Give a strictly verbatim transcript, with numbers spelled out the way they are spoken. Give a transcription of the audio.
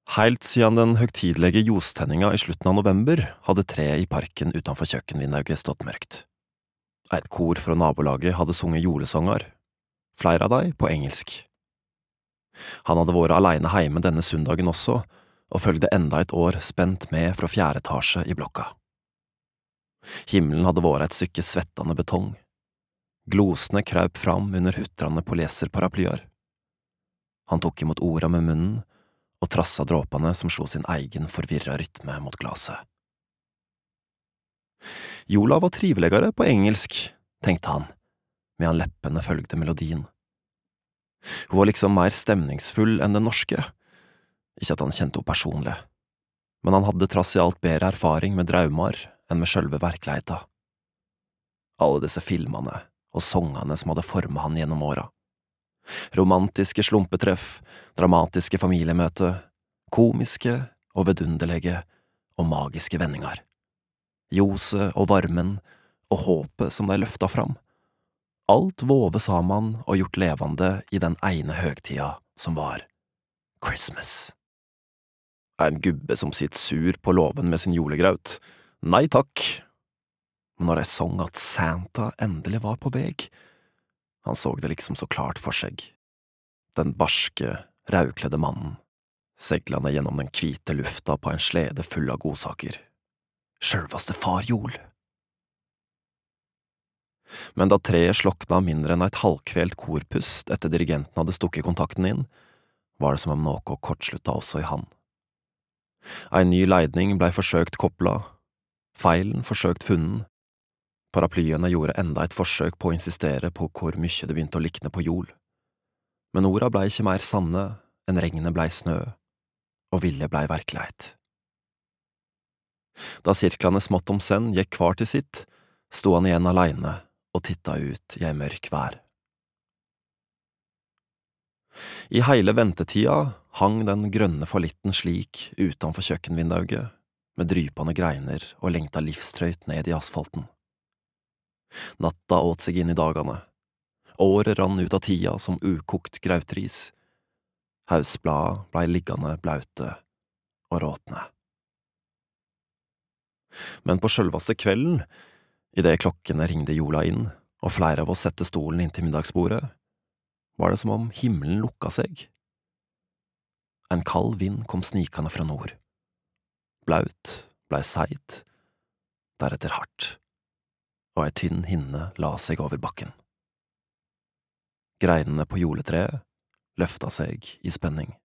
Helt siden den høgtidelige jostenninga i slutten av november hadde treet i parken utenfor kjøkkenvinduet stått mørkt. Et kor fra nabolaget hadde sunget julesanger, flere av dem på engelsk. Han hadde vært alene hjemme denne søndagen også, og følgde enda et år spent med fra fjerde etasje i blokka. Himmelen hadde vært et stykke svettende betong. Glosene kraup fram under hutrande poleserparaplyer. Han tok imot orda med munnen, og trassa dråpene som slo sin egen forvirra rytme mot glaset. Jola var triveligere på engelsk, tenkte han, medan leppene følgde melodien. Hun var liksom mer stemningsfull enn den norske. Ikke at han kjente henne personlig, men han hadde trass i alt bedre erfaring med draumar enn med sjølve virkeligheta. Alle disse filmene og songene som hadde formet han gjennom åra. Romantiske slumpetreff, dramatiske familiemøter, komiske og vidunderlige og magiske vendinger. Ljoset og varmen og håpet som de løfta fram. Alt vove sammen og gjort levende i den ene høgtida som var Christmas. En gubbe som sitter sur på låven med sin julegraut. Nei takk. Men når jeg sang at Santa endelig var på veg, han så det liksom så klart for seg. Den barske, raukledde mannen, seglende gjennom den hvite lufta på en slede full av godsaker. Sjølvaste far Jol. Men da treet slokna mindre enn et halvkvelt korpust etter dirigenten hadde stukket kontakten inn, var det som om noe kortslutta også i han. En ny leidning blei forsøkt kopla, feilen forsøkt funnen. Paraplyene gjorde enda et forsøk på å insistere på hvor mye det begynte å likne på Jol. Men orda blei ikke mer sanne enn regnet blei snø, og vilje blei virkelighet. Da sirklene smått om senn gikk hver til sitt, sto han igjen alene og titta ut i ei mørk vær. I hele ventetida hang den grønne fallitten slik utenfor kjøkkenvinduet, med drypende greiner og lengta livstrøyt ned i asfalten. Natta åt seg inn i dagene. Året rann ut av tida som ukokt grautris. Hausblada blei liggende blaute og råtne. Men på sjølvaste kvelden, i det klokkene ringde Jola inn, og flere av oss sette stolen inn til middagsbordet, var det som om himmelen lukka seg. En kald vind kom snikende fra nord. Blaut blei seigt, deretter hardt, og ei tynn hinne la seg over bakken. Greinene på juletreet løfta seg i spenning.